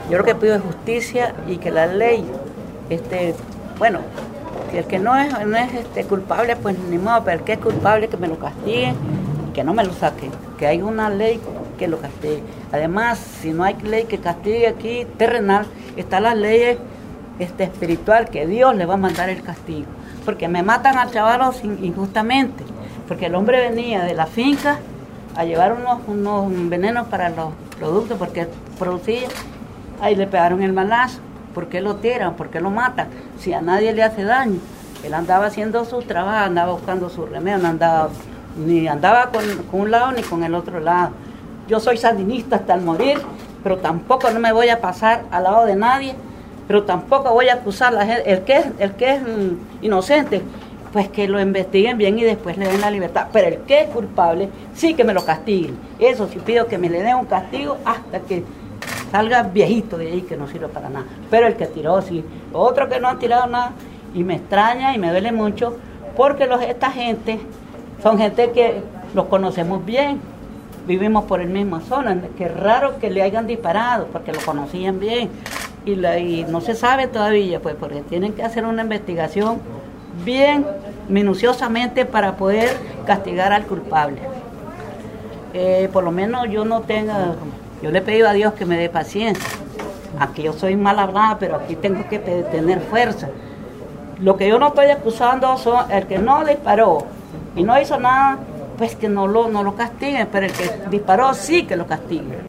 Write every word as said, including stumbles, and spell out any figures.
Yo lo que pido es justicia y que la ley, este, bueno, si el que no es, no es este, culpable, pues ni modo, pero el que es culpable que me lo castiguen, que no me lo saquen, que hay una ley que lo castigue. Además, si no hay ley que castigue aquí terrenal, está la ley este, espiritual, que Dios le va a mandar el castigo. Porque me matan al chaval injustamente, porque el hombre venía de la finca a llevar unos, unos venenos para los productos, porque producía, ahí le pegaron el balazo. ¿Por qué lo tiran? ¿Por qué lo matan? Si a nadie le hace daño. Él andaba haciendo su trabajo, andaba buscando su remedio, no andaba, ni andaba con, con un lado ni con el otro lado. Yo soy sandinista hasta el morir, pero tampoco no me voy a pasar al lado de nadie, pero tampoco voy a acusar a la gente. El que es, el que es mm, inocente, pues que lo investiguen bien y después le den la libertad. Pero el que es culpable, sí que me lo castiguen. Eso sí pido que me le den un castigo hasta que salga viejito de ahí, que no sirve para nada. Pero el que tiró, sí. Otros que no han tirado nada, y me extraña y me duele mucho, porque los, esta gente son gente que los conocemos bien, vivimos por el misma zona. Qué raro que le hayan disparado, porque lo conocían bien. Y, la, y no se sabe todavía, pues, porque tienen que hacer una investigación bien minuciosamente para poder castigar al culpable. Eh, por lo menos yo no tenga... Yo le he pedido a Dios que me dé paciencia. Aquí yo soy mal hablada, pero aquí tengo que tener fuerza. Lo que yo no estoy acusando son el que no disparó y no hizo nada, pues que no lo, no lo castiguen, pero el que disparó sí que lo castiguen.